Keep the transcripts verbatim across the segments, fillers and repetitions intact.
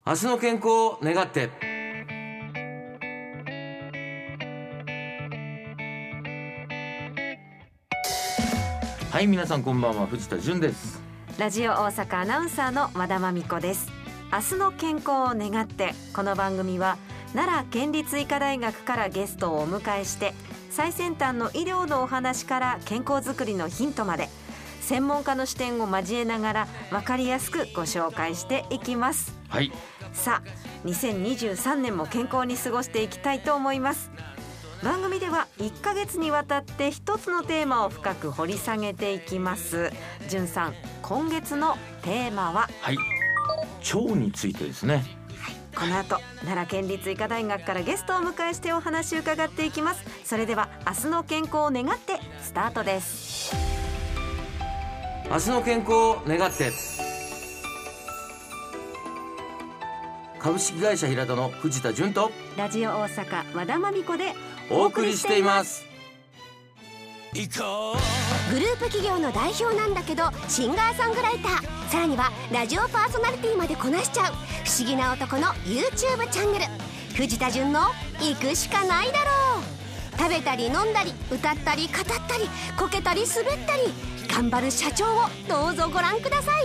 明日の健康を願って。はい、皆さんこんばんは、藤田純です。 ラジオ大阪アナウンサーの和田真美子です。明日の健康を願って、この番組は奈良県立医科大学からゲストをお迎えして、最先端の医療のお話から健康づくりのヒントまで、専門家の視点を交えながら分かりやすくご紹介していきます。 はい、 さあにせんにじゅうさんねんも健康に過ごしていきたいと思います。番組ではいっかげつにわたって一つのテーマを深く掘り下げていきます。純さん、今月のテーマは？ はい、腸についてですね。 この後奈良県立医科大学からゲストをお迎えしてお話を伺っていきます。それでは明日の健康を願ってスタートです。 明日の健康を願って。株式会社平田の藤田純とラジオ大阪和田真美子でお送りしています。 グループ企業の代表なんだけどシンガーソングライター、さらにはラジオパーソナリティまでこなしちゃう不思議な男の YouTube チャンネル、藤田純の行くしかないだろう。食べたり飲んだり歌ったり語ったりこけたり滑ったり頑張る社長をどうぞご覧ください。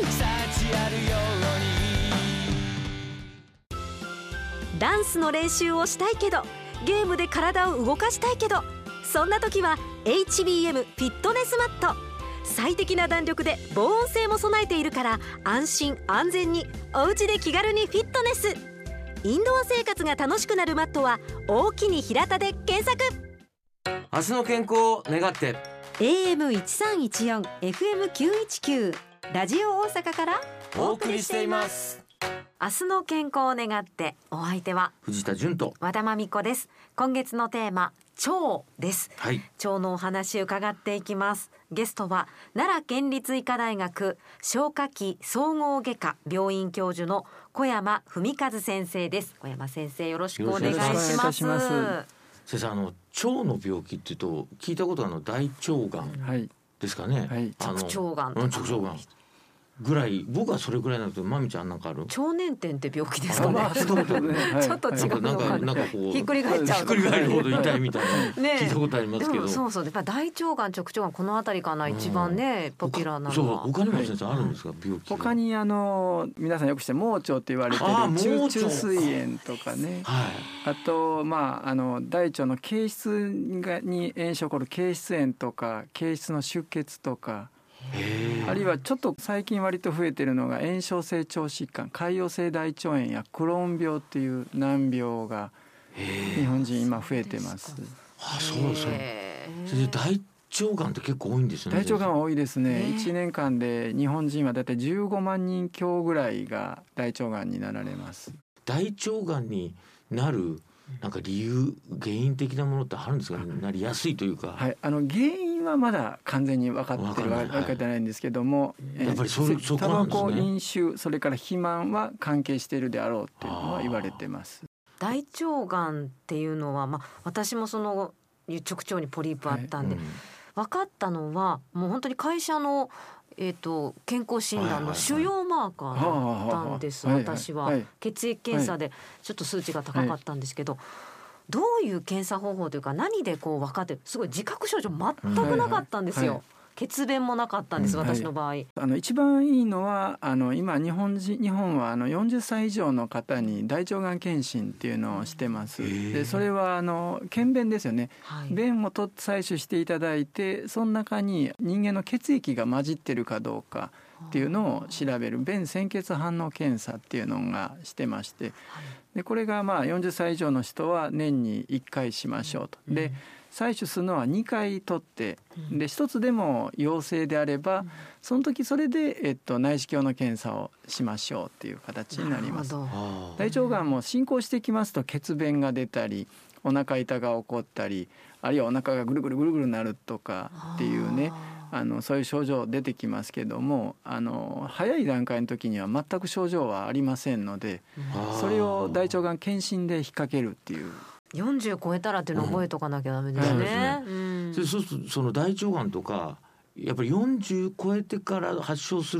ダンスの練習をしたいけどゲームで体を動かしたいけど、そんな時は エイチビーエム フィットネスマット。最適な弾力で防音性も備えているから安心安全にお家で気軽にフィットネス。インドア生活が楽しくなるマットは大きに平田で検索。 明日の健康を願って。 エーエムいちさんいちよん エフエムきゅういちきゅう ラジオ大阪からお送りしています。 明日の健康を願って、お相手は藤田純と和田真美子です。今月のテーマ、腸です、 はい、 腸のお話を伺っていきます。ゲストは奈良県立医科大学消化器総合外科病院教授の小山文和先生です。小山先生、よろしくお願いします。 先生、あの腸の病気っていうと聞いたことあるの大腸がんですかね、 はい、直腸がんとか、 うん、直腸がんぐらい、僕はそれぐらいなので、まみちゃんなんかある？ 腸粘点って病気ですかね。 あ、そうだねちょっと違うのかな、なんかこうひっくり返っちゃう、 ひっくり返るほど痛いみたいなね、聞いたことありますけど。でもそうそう、やっぱ大腸がん、直腸がん、このあたりかな、一番ね、ポピュラーなのは。 そう、他にも先生あるんですか、 はい、 病気？ 他にあの皆さんよくして盲腸って言われてる中中膵炎とかね、はい、あと、まあ、あの大腸の憩室に炎症起こる憩室炎とか憩室の出血とか、あるいはちょっと最近割と増えてるのが炎症性腸疾患、潰瘍性大腸炎やクローン病っていう難病が日本人今増えてます。 あ、そうそう。それで大腸がんって結構多いんですね。 大腸がんは多いですね。いちねんかんで日本人はだいたいじゅうごまんにん強ぐらいが大腸がんになられます。 大腸がんになるなんか理由、原因的なものってあるんですかね？なりやすいというか、 はい、あの原因はまだ完全に分かってるわけじゃないんですけども、 やっぱりそれ、そこなんですね。 タバコ、飲酒、それから肥満は関係しているであろうっていうのは言われてます。 大腸がんっていうのは、まあ、私もその直腸にポリープあったんで、はい、うん、分かったのはもう本当に会社のえー、と健康診断の主要マーカーだったんです。私は血液検査でちょっと数値が高かったんですけど、はいはい、どういう検査方法というか何でこう分かって、すごい自覚症状全くなかったんですよ、はいはい、血便もなかったんです、うん、私の場合、はい、 あの一番いいのはあの今日本人日本はあのよんじゅっさい以上の方に大腸がん検診っていうのをしてます。でそれはあの検便ですよね、はい、便をと採取していただいて、その中に人間の血液が混じってるかどうかっていうのを調べる便潜血反応検査っていうのがしてまして、はい、でこれがまあよんじゅっさい以上の人は年にいっかいしましょうと。で採取するのはにかい取って、でひとつでも陽性であればその時それで、えっと、内視鏡の検査をしましょうっていう形になります。大腸がんも進行してきますと血便が出たりお腹痛が起こったり、あるいはお腹がぐるぐるぐるぐるなるとかっていうね、あのそういう症状出てきますけども、あの早い段階の時には全く症状はありませんので、それを大腸がん検診で引っ掛けるっていう。 よんじゅう超えたらっていうのを覚えとかなきゃダメですね。 そうするとその大腸がんとかやっぱりよんじゅう超えてから発症する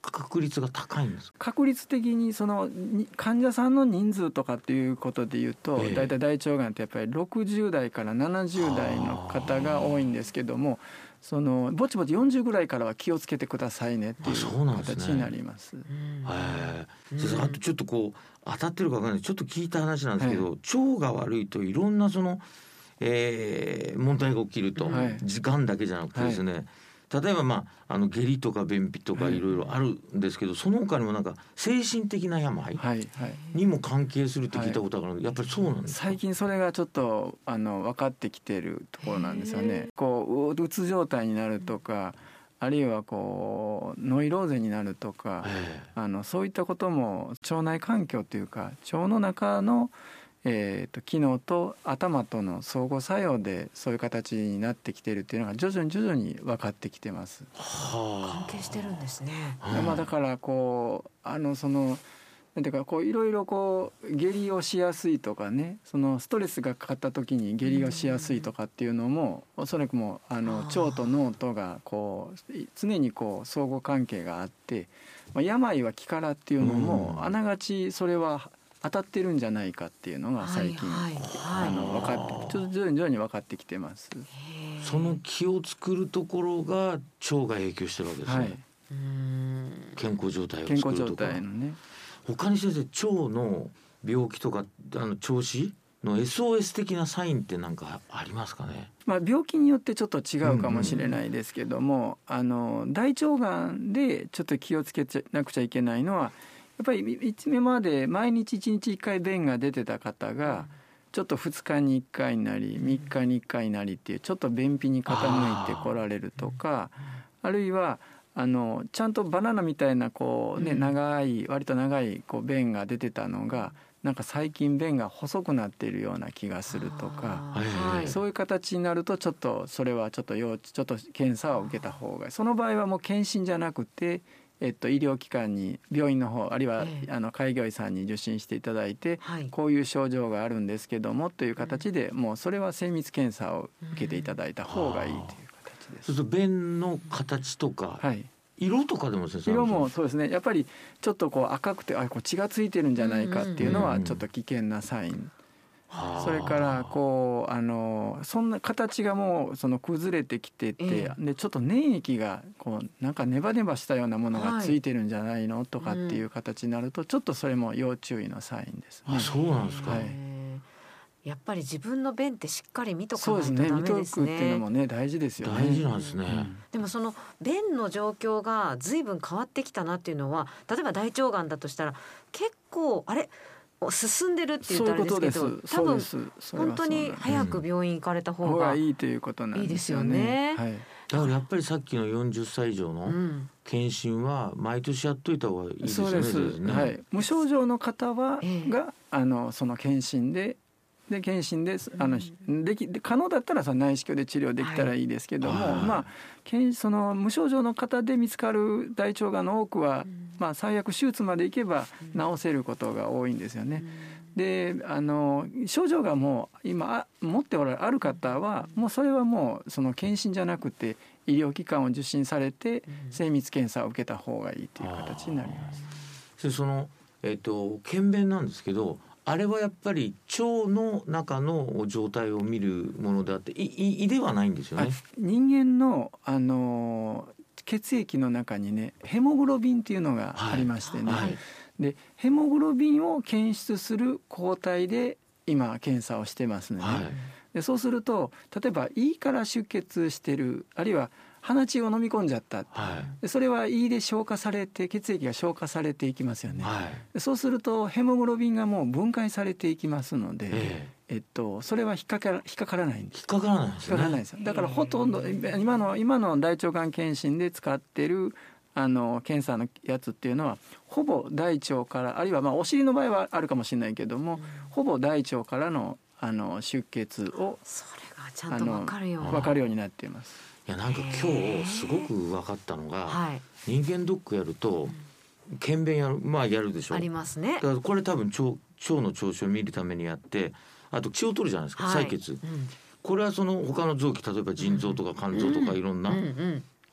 確率が高いんですか？ 確率的にその患者さんの人数とかっていうことでいうと、えー、だいたい大腸がんってやっぱりろくじゅう代からななじゅう代の方が多いんですけども、そのぼちぼちよんじゅうぐらいからは気をつけてくださいねっていう形になります。 あとちょっとこう当たってるか分からない、ちょっと聞いた話なんですけど、はい、腸が悪いといろんなその、えー、問題が起きると、はい、時間だけじゃなくてですね、はい、例えば、まあ、あの下痢とか便秘とかいろいろあるんですけど、はい、その他にもなんか精神的な病にも関係するって聞いたことがあるので、やっぱりそうなんですか？ 最近それがちょっとあの分かってきてるところなんですよね。こううつ状態になるとか、あるいはこうノイローゼになるとか、あのそういったことも腸内環境というか腸の中のえー、と機能と頭との相互作用でそういう形になってきているっていうのが徐々に徐々に分かってきてます。 関係してるんですね。 まあ、だからこうあのそのなんていうかこういろいろこう下痢をしやすいとかね、そのストレスがかかった時に下痢をしやすいとかっていうのもおそらくもうあの腸と脳とがこう常にこう相互関係があって、まあ、病は気からっていうのもあながちそれは当たってるんじゃないかっていうのが最近、はいはいはい、あの分かってちょっと徐々に徐々に分かってきてます。 その気を作るところが腸が影響してるわけですね、はい、うーん健康状態を作るとか。健康状態のね。他に先生、腸の病気とかあの調子の エスオーエス 的なサインって何かありますかね？ まあ、病気によってちょっと違うかもしれないですけども、うんうん、あの大腸がんでちょっと気をつけなくちゃいけないのはやっぱり今まで毎日いちにちいっかい便が出てた方がちょっとふつかにいっかいになりみっかにいっかいになりっていうちょっと便秘に傾いてこられるとか、 あ, あるいはあのちゃんとバナナみたいなこう、ね、長い割と長いこう便が出てたのがなんか最近便が細くなっているような気がするとか、そういう形になるとちょっとそれはちょっと要ちょっと検査を受けた方がいい。その場合はもう検診じゃなくてえっと、医療機関に病院の方あるいは、ええ、あの開業医さんに受診していただいて、はい、こういう症状があるんですけどもという形で、うん、もうそれは精密検査を受けていただいた方がいいという形です。 そうすると便の形とか、はい、色とかでも先生色もそうですね。やっぱりちょっとこう赤くてあこう血がついてるんじゃないかっていうのはちょっと危険なサイン。それからこうあのそんな形がもうその崩れてきてて、えー、でちょっと粘液がこうなんかネバネバしたようなものがついてるんじゃないの、はい、とかっていう形になるとちょっとそれも要注意のサインですね。 あ、そうなんですか、はい、 やっぱり自分の便ってしっかり見とかないとダメですね。 そうですね、見とくっていうのもね大事ですよね。 大事なんですね、うん、 でもその便の状況が随分変わってきたなっていうのは例えば大腸がんだとしたら結構あれ進んでるって言ったらあれですけど多分本当に早く病院行かれた方がいいということなんですよね。 はい、だからやっぱりさっきのよんじゅっさい以上の検診は毎年やっといた方がいいですよね。そうです、ね、 はい、無症状の方は、えー、があのその検診でで検診であのでき可能だったらその内視鏡で治療できたらいいですけども、はい、まあその無症状の方で見つかる大腸がんの多くは、うんまあ、最悪手術までいけば治せることが多いんですよね。うん、であの症状がもう今持っておられるある方はもうそれはもうその検診じゃなくて医療機関を受診されて精密検査を受けた方がいいという形になります。 でその、えーと、検便なんですけどあれはやっぱり腸の中の状態を見るものであって胃、胃ではないんですよね。 人間の、あの血液の中にねヘモグロビンっていうのがありましてね、はいはい、でヘモグロビンを検出する抗体で今検査をしてますね、はい、でそうすると例えば胃から出血してるあるいは鼻血を飲み込んじゃった、はい、でそれは胃で消化されて血液が消化されていきますよね、はい、そうするとヘモグロビンがもう分解されていきますので、えーえっと、それは引っかから、引っかからないんです。 引っかからないんですね。引っかからないですよ。 だからほとんど今の今の大腸がん検診で使ってるあの検査のやつっていうのはほぼ大腸からあるいはまあお尻の場合はあるかもしれないけども、うん、ほぼ大腸からのあの出血をそれがちゃんと分かるように分かるようになっています。 いやなんか今日すごく分かったのが、はい、人間ドックやると検便やるまあやるでしょ。 ありますね。 だからこれ多分腸腸の調子を見るためにやって。あと血を取るじゃないですか、はい、採血、うん、これはその他の臓器例えば腎臓とか肝臓とかいろんな、うんうんうん、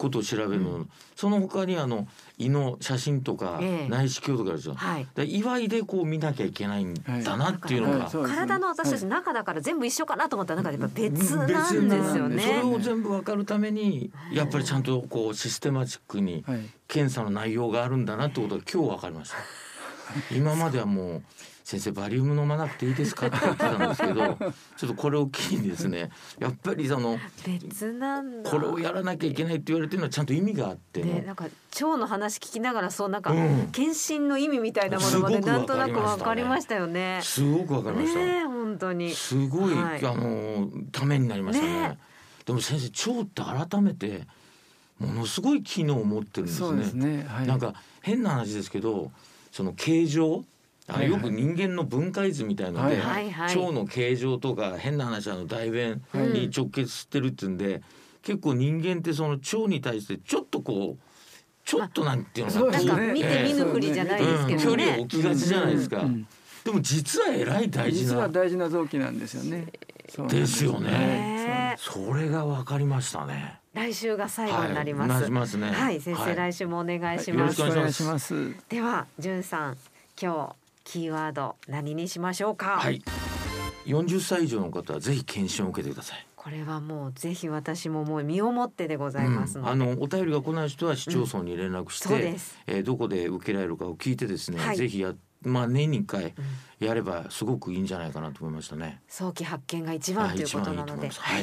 ことを調べるの、うん、その他にあの胃の写真とか内視鏡とかあるじゃん、はい、で祝いでこう見なきゃいけないんだなっていうのが、はい、 体の私たち中だから全部一緒かなと思ったらなんかやっぱ別なんですよね。 それを全部分かるためにやっぱりちゃんとこうシステマチックに検査の内容があるんだなってことが今日分かりました。今まではもう先生バリウム飲まなくていいですかって言ってたんですけどちょっとこれを機にですねやっぱりその別なんだこれをやらなきゃいけないって言われてるのはちゃんと意味があっての、 ね、なんか腸の話聞きながらそうなんか検診の意味みたいなものまでなんとなく分かりましたよね。 すごく分かりましたね、本当にすごい、はい、あのためになりました ね, ねでも先生腸って改めてものすごい機能を持ってるんですね。 そうですね、はい、 なんか変な話ですけどその形状あよく人間の分解図みたいので、はいはい、腸の形状とか変な話あの大便に直結してるっていうんで、うん、結構人間ってその腸に対してちょっとこうちょっとなんていうのか、 なんか見て見ぬふりじゃないですけどね、 うん、距離を置きがちじゃないですか、うんうん、でも実はえらい大事な実は大事な臓器なんですよね。 そうですよね。それが分かりましたね。 来週が最後になります。 はい、なりますね。 はい、先生、はい、来週もお願いします。 よろしくお願いします。 では、淳さん、今日キーワード何にしましょうか。 はい。よんじゅっさい以上の方はぜひ検診を受けてください。 これはもうぜひ私ももう身をもってでございますので、 うん、あのお便りが来ない人は市町村に連絡して、うんえー、どこで受けられるかを聞いてですね、はい、ぜひやまあ、年にいっかいやればすごくいいんじゃないかなと思いましたね。 早期発見が一番ということなので、 はい、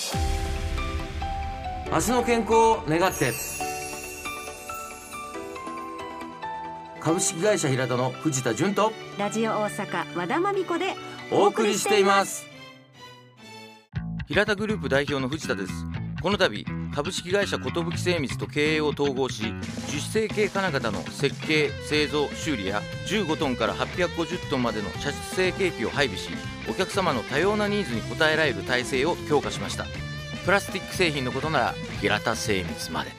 明日の健康を願って株式会社平田の藤田純とラジオ大阪和田真美子でお送りしています。平田グループ代表の藤田です。この度株式会社寿精密と経営を統合し、樹脂成形金型の設計製造修理やじゅうごトンからはっぴゃくごじゅっトンまでの射出成形機を配備し、お客様の多様なニーズに応えられる体制を強化しました。プラスチック製品のことなら平田精密まで。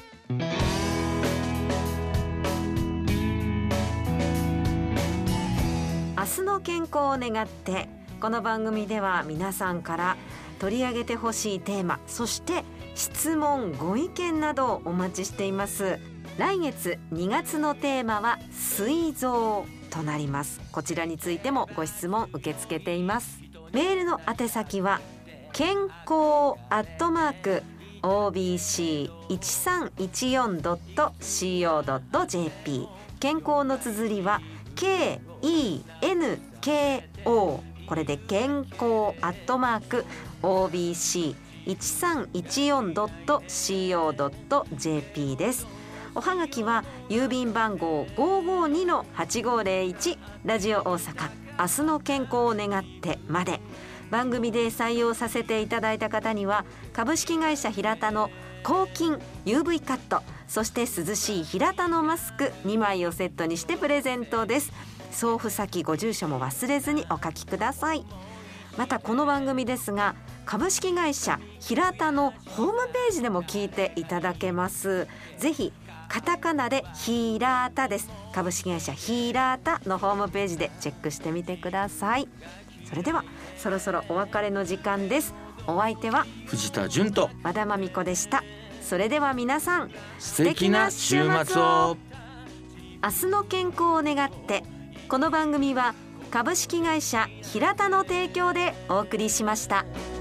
明日の健康を願って、この番組では皆さんから取り上げてほしいテーマ、そして質問ご意見などをお待ちしています。来月にがつのテーマは膵臓となります。こちらについてもご質問受け付けています。メールの宛先は健康アットマーク オービーシーいちさんいちよんドットシーオードットジェーピー 健康の綴りは ケーイーエヌケーオー これで健康アットマーク オービーシーいちさんいちよんドットシーオードットジェーピー です。おはがきは郵便番号 ごーごーにのはちごーぜろいち ラジオ大阪明日の健康を願ってまで。番組で採用させていただいた方には株式会社平田の抗菌 ユーブイ カット、そして涼しい平田のマスクにまいをセットにしてプレゼントです。送付先ご住所も忘れずにお書きください。またこの番組ですが株式会社平田のホームページでも聞いていただけます。ぜひカタカナでひらたです。株式会社ひらたのホームページでチェックしてみてください。それではそろそろお別れの時間です。お相手は藤田純と和田真美子でした。それでは皆さん素敵な週末を。 明日の健康を願って、この番組は株式会社平田の提供でお送りしました。